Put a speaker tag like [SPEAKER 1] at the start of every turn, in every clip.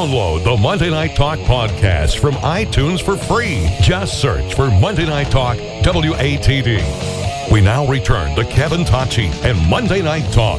[SPEAKER 1] Download the Monday Night Talk podcast from iTunes for free. Just search for Monday Night Talk WATD. We now return to Kevin Tocci and Monday Night Talk.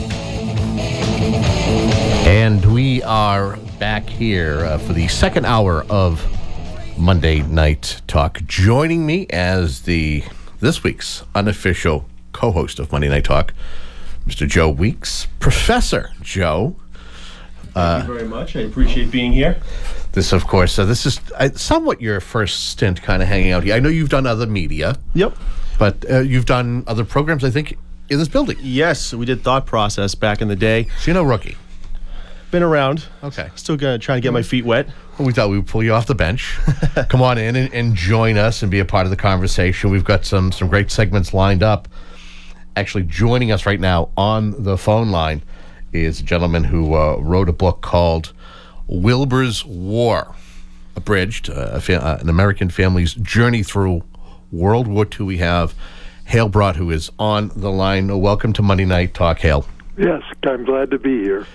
[SPEAKER 2] And we are back here for the second hour of Monday Night Talk. Joining me as this week's unofficial co-host of Monday Night Talk, Mr. Joe Weeks. Professor Joe.
[SPEAKER 3] Thank you very much. I appreciate being here.
[SPEAKER 2] This, of course, this is somewhat your first stint kind of hanging out here. I know you've done other media.
[SPEAKER 3] Yep.
[SPEAKER 2] But you've done other programs, I think, in this building.
[SPEAKER 3] Yes, we did Thought Process back in the day.
[SPEAKER 2] So you're no rookie.
[SPEAKER 3] Been around.
[SPEAKER 2] Okay.
[SPEAKER 3] Still trying to get my feet wet.
[SPEAKER 2] Well, we thought we would pull you off the bench. Come on in and join us and be a part of the conversation. We've got some great segments lined up. Actually, joining us right now on the phone line is a gentleman who wrote a book called Wilbur's War, Abridged, an American family's journey through World War II. We have Hale Brott, who is on the line. Welcome to Monday Night Talk, Hale.
[SPEAKER 4] Yes, I'm glad to be here.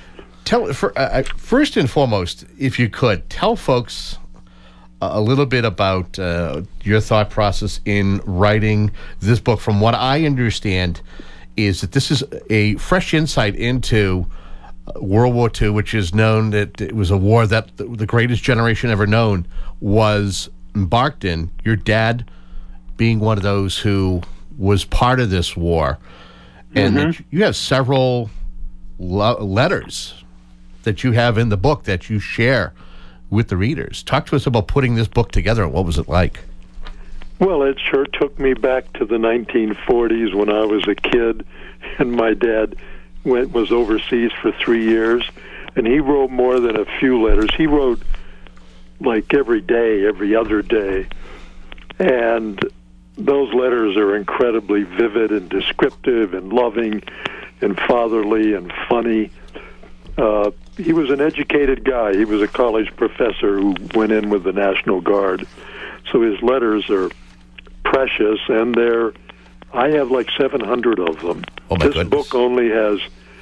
[SPEAKER 2] First and foremost, if you could, tell folks a little bit about your thought process in writing this book. From what I understand is that this is a fresh insight into World War II, which is known that it was a war that the greatest generation ever known was embarked in. Your dad being one of those who was part of this war. And you have several letters that you have in the book that you share with the readers. Talk to us about putting this book together and what was it like?
[SPEAKER 4] Well, it sure took me back to the 1940s when I was a kid, and my dad was overseas for 3 years, and he wrote more than a few letters. He wrote like every day, every other day, and those letters are incredibly vivid and descriptive and loving and fatherly and funny. He was an educated guy. He was a college professor who went in with the National Guard. So his letters are precious, and I have like 700 of them.
[SPEAKER 2] Oh, my
[SPEAKER 4] this
[SPEAKER 2] goodness.
[SPEAKER 4] book only has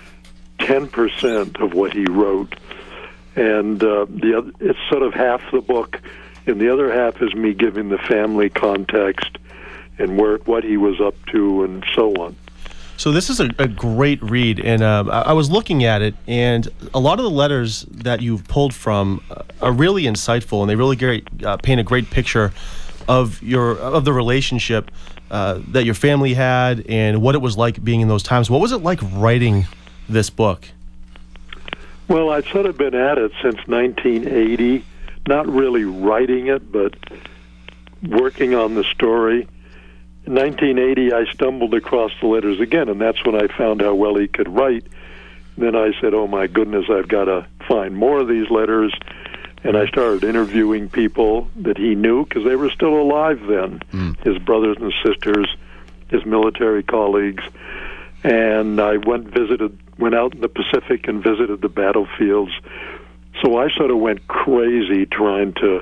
[SPEAKER 4] 10% of what he wrote, and it's sort of half the book, and the other half is me giving the family context and what he was up to and so on.
[SPEAKER 3] So this is a great read, and I was looking at it, and a lot of the letters that you've pulled from are really insightful, and they really paint a great picture of the relationship that your family had and what it was like being in those times. What was it like writing this book?
[SPEAKER 4] Well, I've sort of been at it since 1980, not really writing it, but working on the story. In 1980, I stumbled across the letters again, and that's when I found how well he could write. Then I said, oh, my goodness, I've got to find more of these letters. And I started interviewing people that he knew because they were still alive then, his brothers and sisters, his military colleagues. And I went out in the Pacific and visited the battlefields. So I sort of went crazy trying to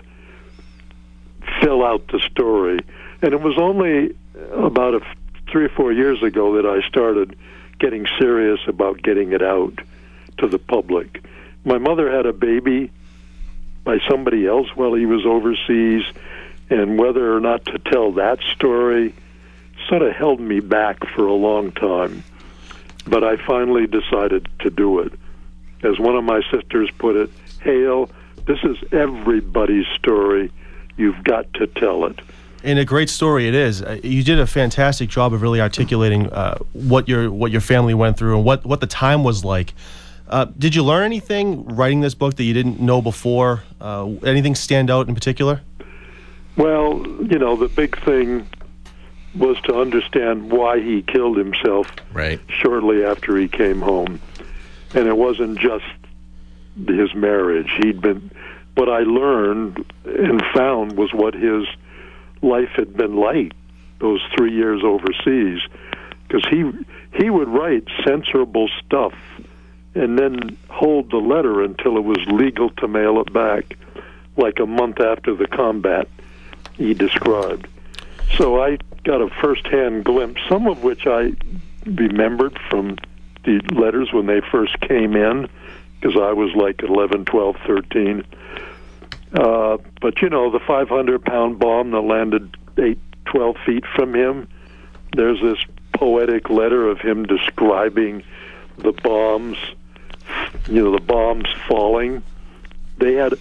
[SPEAKER 4] fill out the story. And it was only about 3 or 4 years ago that I started getting serious about getting it out to the public. My mother had a baby by somebody else while he was overseas, and whether or not to tell that story sort of held me back for a long time. But I finally decided to do it. As one of my sisters put it, Hale, this is everybody's story. You've got to tell it.
[SPEAKER 3] And a great story it is. You did a fantastic job of really articulating what your family went through and what the time was like. Did you learn anything writing this book that you didn't know before? Anything stand out in particular?
[SPEAKER 4] Well, the big thing was to understand why he killed himself shortly after he came home. And it wasn't just his marriage. What I learned and found was what his life had been like those 3 years overseas, because he would write censorable stuff and then hold the letter until it was legal to mail it back, like a month after the combat he described. So I got a first-hand glimpse, some of which I remembered from the letters when they first came in, because I was like 11, 12, 13. But, you know, the 500-pound bomb that landed 12 feet from him, there's this poetic letter of him describing the bombs, you know, the bombs falling. They had,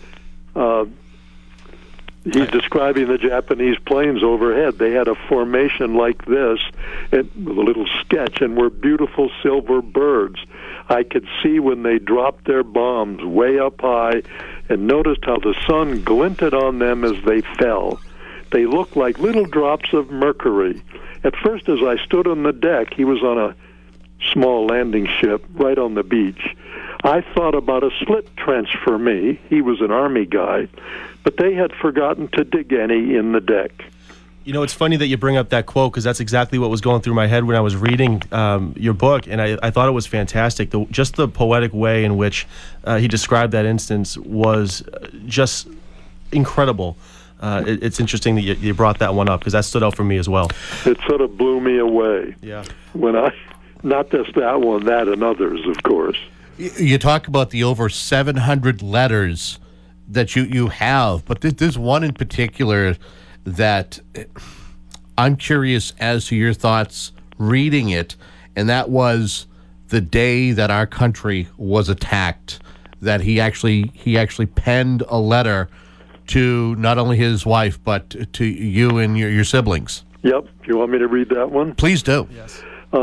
[SPEAKER 4] he's describing the Japanese planes overhead. They had a formation like this, with a little sketch, and were beautiful silver birds. I could see when they dropped their bombs way up high, and noticed how the sun glinted on them as they fell. They looked like little drops of mercury. At first, as I stood on the deck, he was on a small landing ship right on the beach. I thought about a slit trench for me. He was an Army guy, but they had forgotten to dig any in the deck.
[SPEAKER 3] You know, it's funny that you bring up that quote, because that's exactly what was going through my head when I was reading your book, and I thought it was fantastic. Just the poetic way in which he described that instance was just incredible. It's interesting that you brought that one up, because that stood out for me as well.
[SPEAKER 4] It sort of blew me away.
[SPEAKER 3] Yeah. When
[SPEAKER 4] not just that one, that and others, of course.
[SPEAKER 2] You talk about the over 700 letters that you have, but there's one in particular that I'm curious as to your thoughts reading it, and that was the day that our country was attacked, that he actually penned a letter to not only his wife, but to you and your siblings.
[SPEAKER 4] Yep. You want me to read that one?
[SPEAKER 2] Please do.
[SPEAKER 3] Yes.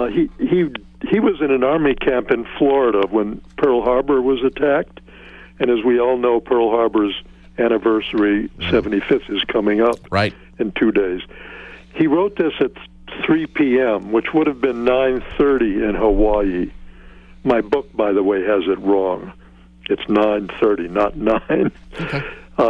[SPEAKER 4] He was in an Army camp in Florida when Pearl Harbor was attacked, and as we all know, Pearl Harbor's anniversary, 75th, is coming up in 2 days. He wrote this at 3 p.m., which would have been 9:30 in Hawaii. My book, by the way, has it wrong. It's 9:30, not 9.
[SPEAKER 2] Okay.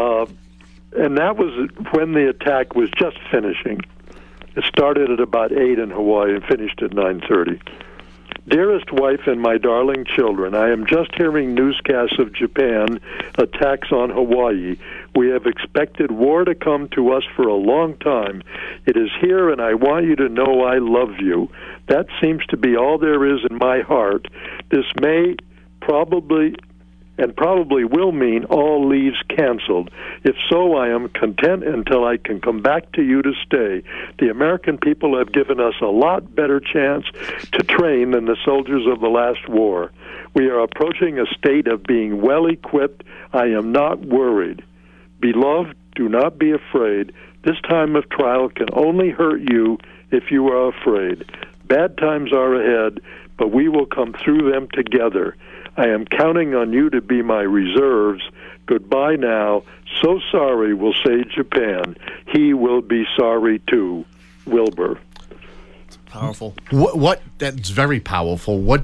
[SPEAKER 4] And that was when the attack was just finishing. It started at about 8 in Hawaii and finished at 9:30. Dearest wife and my darling children, I am just hearing newscasts of Japan attacks on Hawaii. We have expected war to come to us for a long time. It is here, and I want you to know I love you. That seems to be all there is in my heart. This may probably will mean all leaves canceled. If so, I am content until I can come back to you to stay. The American people have given us a lot better chance to train than the soldiers of the last war. We are approaching a state of being well equipped. I am not worried. Beloved, do not be afraid. This time of trial can only hurt you if you are afraid. Bad times are ahead, but we will come through them together. I am counting on you to be my reserves. Goodbye now. So sorry, will say Japan. He will be sorry too. Wilbur.
[SPEAKER 2] Powerful. What? That's very powerful. What?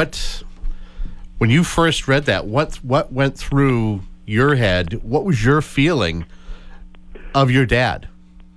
[SPEAKER 2] When you first read that, what went through your head? What was your feeling of your dad?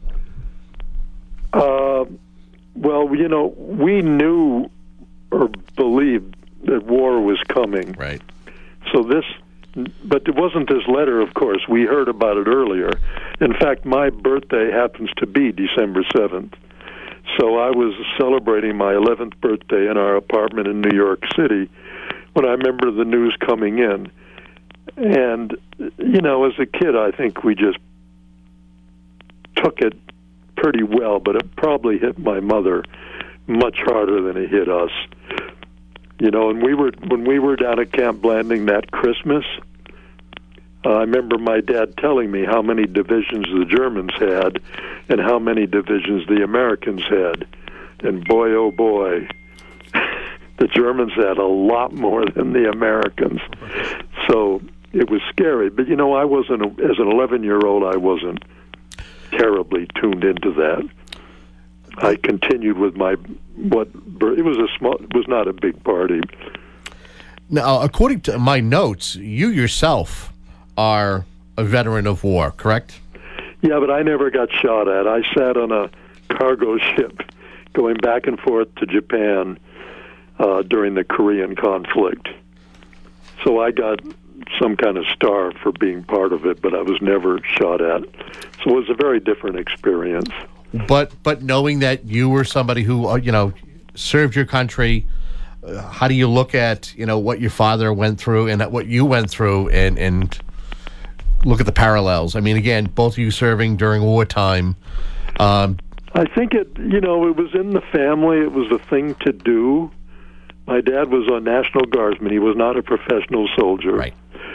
[SPEAKER 4] Well, you know, we knew or believed that war was coming.
[SPEAKER 2] Right.
[SPEAKER 4] So but it wasn't this letter, of course. We heard about it earlier. In fact, my birthday happens to be December 7th. So I was celebrating my 11th birthday in our apartment in New York City when I remember the news coming in. And, you know, as a kid, I think we just took it pretty well, but it probably hit my mother much harder than it hit us. You know, and when we were down at Camp Blanding that Christmas, I remember my dad telling me how many divisions the Germans had and how many divisions the Americans had. And boy, oh boy, the Germans had a lot more than the Americans. So it was scary. But, you know, as an 11-year-old, I wasn't terribly tuned into that. I continued with it was not a big party.
[SPEAKER 2] Now, according to my notes, you yourself are a veteran of war, correct?
[SPEAKER 4] Yeah, but I never got shot at. I sat on a cargo ship going back and forth to Japan during the Korean conflict. So I got some kind of star for being part of it, but I was never shot at. So it was a very different experience.
[SPEAKER 2] But knowing that you were somebody who, you know, served your country, how do you look at, what your father went through and what you went through and look at the parallels? I mean, again, both of you serving during wartime.
[SPEAKER 4] I think it was in the family. It was a thing to do. My dad was a National Guardsman. He was not a professional soldier.
[SPEAKER 2] Right.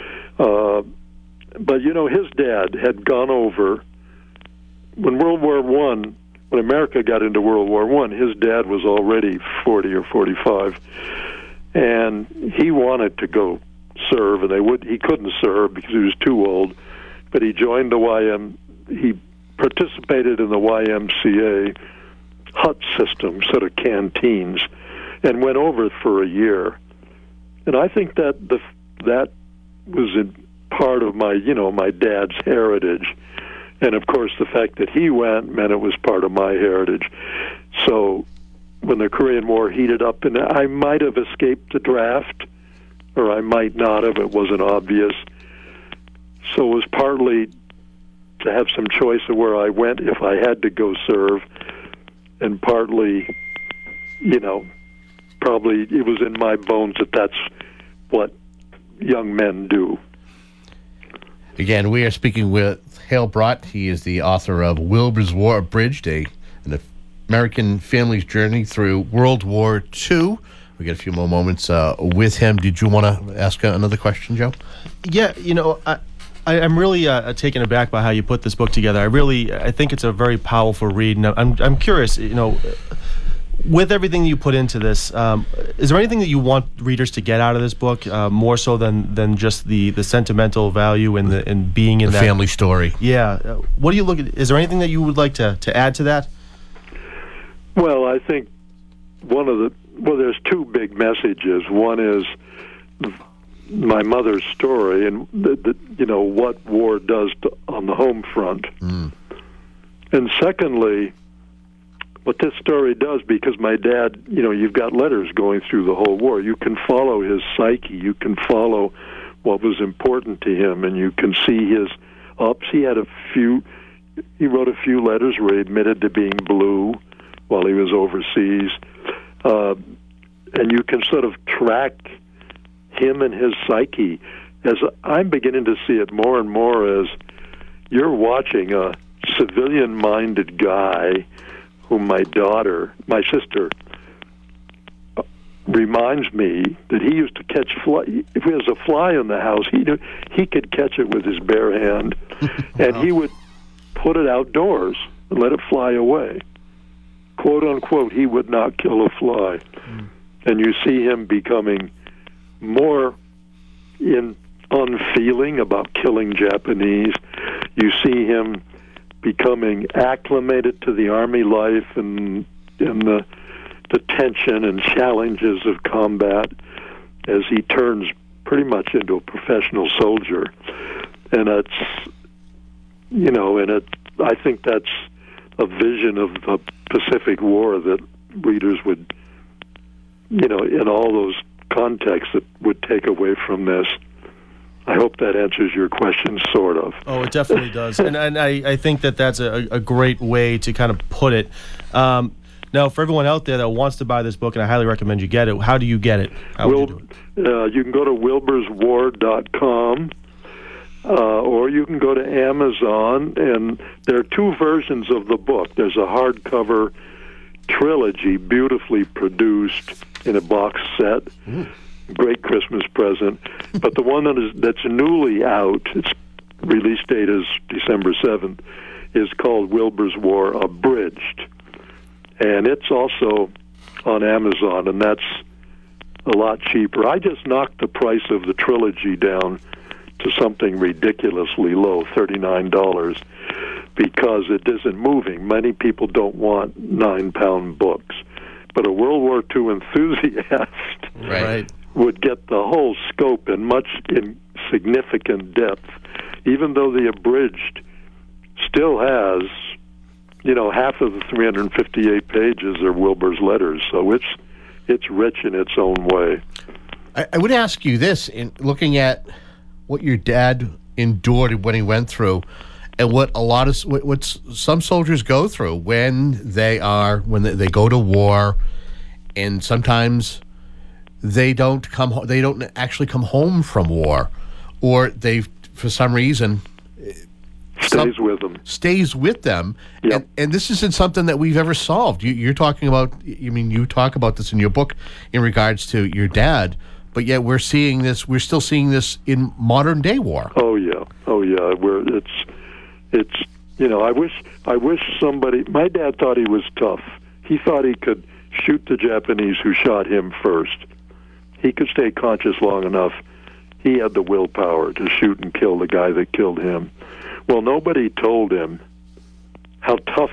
[SPEAKER 4] But, his dad had gone over when World War I, when America got into World War I, his dad was already 40 or 45, and he wanted to go serve, and he couldn't serve because he was too old, but he joined he participated in the YMCA hut system, sort of canteens, and went over for a year. And I think that that was part of my dad's heritage. And, of course, the fact that he went meant it was part of my heritage. So when the Korean War heated up, and I might have escaped the draft, or I might not have, it wasn't obvious. So it was partly to have some choice of where I went if I had to go serve, and partly, probably it was in my bones that that's what young men do.
[SPEAKER 2] Again, we are speaking with Hale Brott. He is the author of Wilbur's War Abridged, an American family's journey through World War II. We get a few more moments with him. Did you want to ask another question, Joe?
[SPEAKER 3] Yeah, I'm really taken aback by how you put this book together. I think it's a very powerful read, and I'm curious, with everything you put into this, is there anything that you want readers to get out of this book more so than just the sentimental value and being in
[SPEAKER 2] the
[SPEAKER 3] that
[SPEAKER 2] family story?
[SPEAKER 3] Yeah. What do you look at? Is there anything that you would like to add to that?
[SPEAKER 4] Well, I think there's two big messages. One is my mother's story and what war does on the home front, and secondly, what this story does, because my dad, you've got letters going through the whole war. You can follow his psyche. You can follow what was important to him, and you can see his ups. He wrote a few letters where he admitted to being blue while he was overseas. And you can sort of track him and his psyche. As I'm beginning to see it more and more as you're watching a civilian-minded guy whom my sister, reminds me that he used to catch fly. If there was a fly in the house, he could catch it with his bare hand, and he would put it outdoors and let it fly away. Quote unquote, he would not kill a fly. And you see him becoming more unfeeling about killing Japanese. You see him becoming acclimated to the Army life and the tension and challenges of combat as he turns pretty much into a professional soldier. And I think that's a vision of the Pacific War that readers would, in all those contexts, that would take away from this. I hope that answers your question, sort of.
[SPEAKER 3] Oh, it definitely does. And I think that's a great way to kind of put it. Now, for everyone out there that wants to buy this book, and I highly recommend you get it, how do you get it? How would you do it?
[SPEAKER 4] You can go to wilburswar.com, or you can go to Amazon, and there are two versions of the book. There's a hardcover trilogy, beautifully produced in a box set. Great Christmas present. But the one that's newly out, its release date is December 7th, is called Wilbur's War Abridged. And it's also on Amazon, and that's a lot cheaper. I just knocked the price of the trilogy down to something ridiculously low, $39, because it isn't moving. Many people don't want 9-pound books. But a World War II enthusiast would get the whole scope in significant depth, even though the abridged still has, half of the 358 pages are Wilbur's letters, so it's rich in its own way.
[SPEAKER 2] I would ask you this, in looking at what your dad endured when he went through, and what some soldiers go through when they go to war, and sometimes they don't actually come home from war, or they, for some reason, stays with them.
[SPEAKER 4] Yep.
[SPEAKER 2] And this isn't something that we've ever solved. You're talking about, you talk about this in your book in regards to your dad, but yet we're still seeing this in modern day war.
[SPEAKER 4] Oh yeah. It's I wish somebody, my dad thought he was tough. He thought he could shoot the Japanese who shot him first. He could stay conscious long enough. He had the willpower to shoot and kill the guy that killed him. Well, nobody told him how tough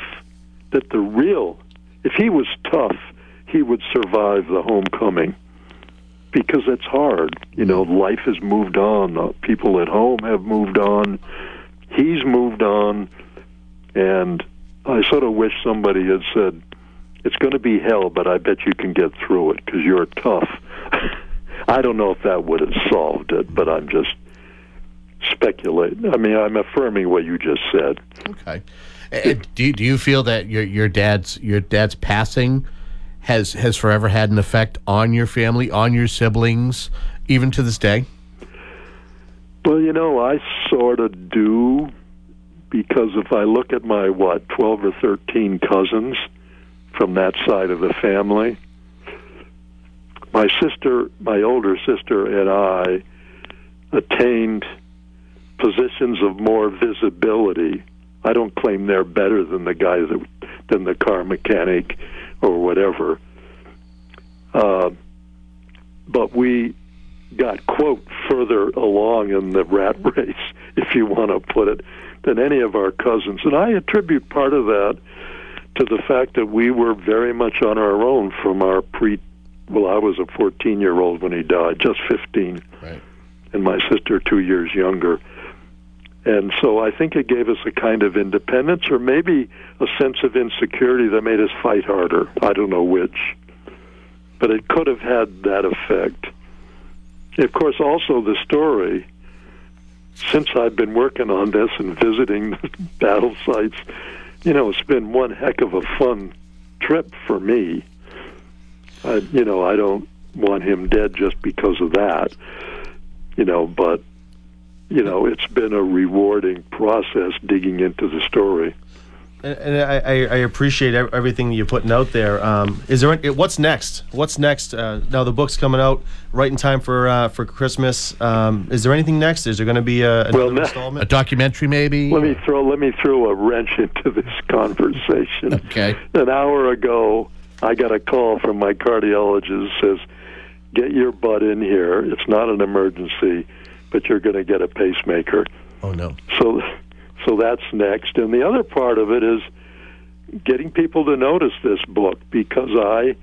[SPEAKER 4] if he was tough, he would survive the homecoming, because it's hard. Life has moved on. People at home have moved on. He's moved on. And I sort of wish somebody had said, it's going to be hell, but I bet you can get through it because you're tough. I don't know if that would have solved it, but I'm just speculating. I mean, I'm affirming what you just said.
[SPEAKER 2] Okay. Do you feel that your dad's passing has forever had an effect on your family, on your siblings, even to this day?
[SPEAKER 4] Well, I sort of do, because if I look at my 12 or 13 cousins from that side of the family, my older sister and I attained positions of more visibility. I don't claim they're better than the guy than the car mechanic or whatever. But we got, quote, further along in the rat race, if you want to put it, than any of our cousins. And I attribute part of that to the fact that we were very much on our own from our I was a 14-year-old when he died, just 15.
[SPEAKER 2] Right. And
[SPEAKER 4] my sister 2 years younger. And so I think it gave us a kind of independence, or maybe a sense of insecurity that made us fight harder. I don't know which. But it could have had that effect. Of course, also the story, since I've been working on this and visiting battle sites, it's been one heck of a fun trip for me. I don't want him dead just because of that, but, it's been a rewarding process digging into the story.
[SPEAKER 3] And I appreciate everything you're putting out there. What's next? What's next? Now the book's coming out right in time for Christmas. Is there anything next? Is there going to be another installment?
[SPEAKER 2] A documentary, maybe?
[SPEAKER 4] Let me throw a wrench into this conversation.
[SPEAKER 2] Okay.
[SPEAKER 4] An hour ago, I got a call from my cardiologist that says, "Get your butt in here. It's not an emergency, but you're going to get a pacemaker."
[SPEAKER 2] Oh no.
[SPEAKER 4] So that's next. And the other part of it is getting people to notice this book, because I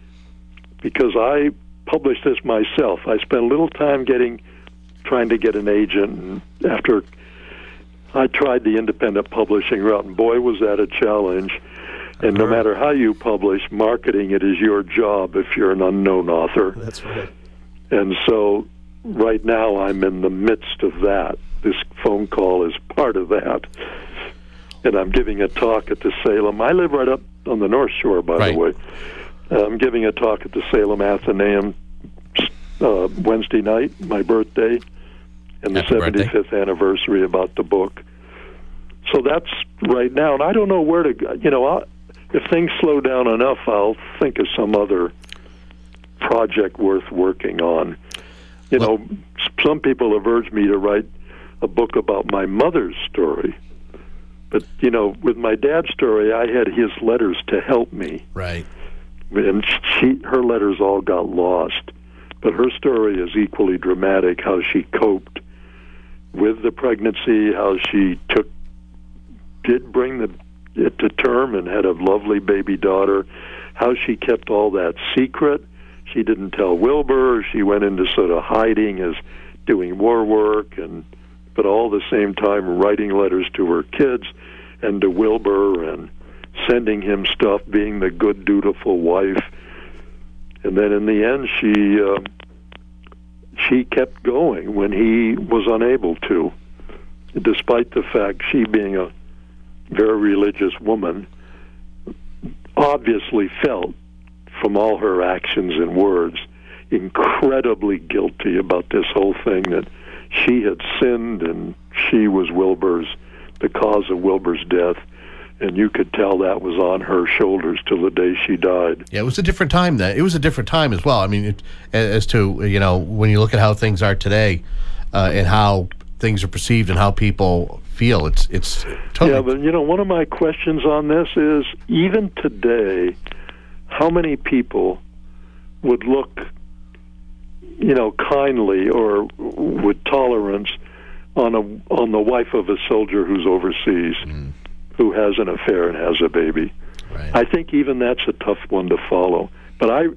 [SPEAKER 4] published this myself. I spent a little time trying to get an agent, and after I tried the independent publishing route, and boy, was that a challenge. And no matter how you publish, marketing it is your job if you're an unknown author.
[SPEAKER 3] That's right.
[SPEAKER 4] And so right now I'm in the midst of that. This phone call is part of that. And I'm giving a talk at the Salem. I live right up on the North Shore, by the way. I'm giving a talk at the Salem Athenaeum Wednesday night, my birthday, and the 75th anniversary about the book. So that's right now. And I don't know where to go. If things slow down enough, I'll think of some other project worth working on. Some people have urged me to write a book about my mother's story. But, with my dad's story, I had his letters to help me.
[SPEAKER 2] Right.
[SPEAKER 4] And her letters all got lost. But her story is equally dramatic, how she coped with the pregnancy, how she did bring it to term and had a lovely baby daughter, how she kept all that secret. She didn't tell Wilbur. She went into sort of hiding as doing war work, but all the same time writing letters to her kids and to Wilbur and sending him stuff, being the good, dutiful wife. And then in the end, she kept going when he was unable to, despite the fact she, being a very religious woman, obviously felt from all her actions and words, incredibly guilty about this whole thing, that she had sinned and she was the cause of Wilbur's death. And you could tell that was on her shoulders till the day she died.
[SPEAKER 2] Yeah, it was a different time then. It was a different time as well. I mean, as to, when you look at how things are today and how things are perceived and how people feel, it's totally...
[SPEAKER 4] Yeah, but, one of my questions on this is, even today, how many people would look, kindly or with tolerance on the wife of a soldier who's overseas, who has an affair and has a baby?
[SPEAKER 2] Right.
[SPEAKER 4] I think even that's a tough one to swallow. But I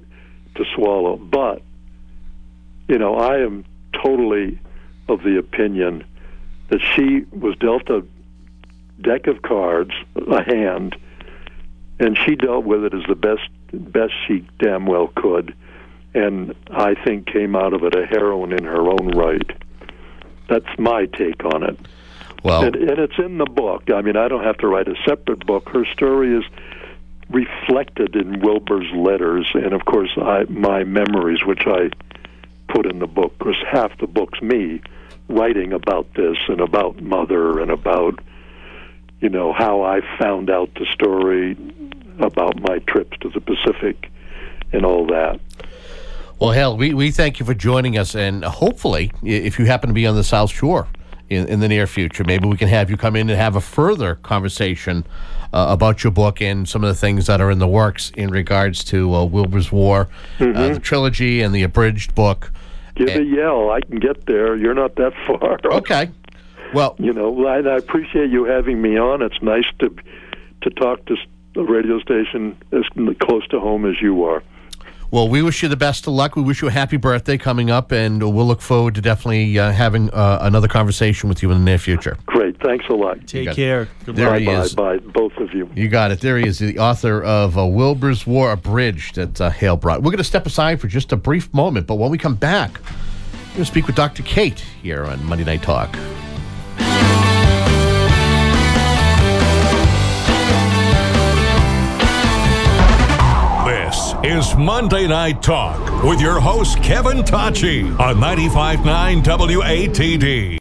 [SPEAKER 4] am totally of the opinion that she was dealt a deck of cards, a hand, and she dealt with it as the best she damn well could, and I think came out of it a heroine in her own right. That's my take on it.
[SPEAKER 2] Well,
[SPEAKER 4] and it's in the book. I mean, I don't have to write a separate book. Her story is reflected in Wilbur's letters, and of course my memories, which I put in the book, because half the book's me writing about this and about Mother and about how I found out the story about my trips to the Pacific and all that.
[SPEAKER 2] Well, Hal, we thank you for joining us, and hopefully, if you happen to be on the South Shore in the near future, maybe we can have you come in and have a further conversation about your book and some of the things that are in the works in regards to Wilbur's War, the trilogy, and the abridged book.
[SPEAKER 4] Give a yell. I can get there. You're not that far.
[SPEAKER 2] Okay. Well,
[SPEAKER 4] I appreciate you having me on. It's nice to talk to a radio station as close to home as you are.
[SPEAKER 2] Well, we wish you the best of luck. We wish you a happy birthday coming up, and we'll look forward to definitely having another conversation with you in the near future.
[SPEAKER 4] Great. Thanks a lot.
[SPEAKER 3] Take care. Good
[SPEAKER 2] luck.
[SPEAKER 4] Bye, both of you.
[SPEAKER 2] You got it. There he is, the author of Wilbur's War Abridged that Hale brought. We're going to step aside for just a brief moment, but when we come back, we're going to speak with Dr. Kate here on Monday Night Talk.
[SPEAKER 1] This is Monday Night Talk with your host, Kevin Tocci, on 95.9 WATD.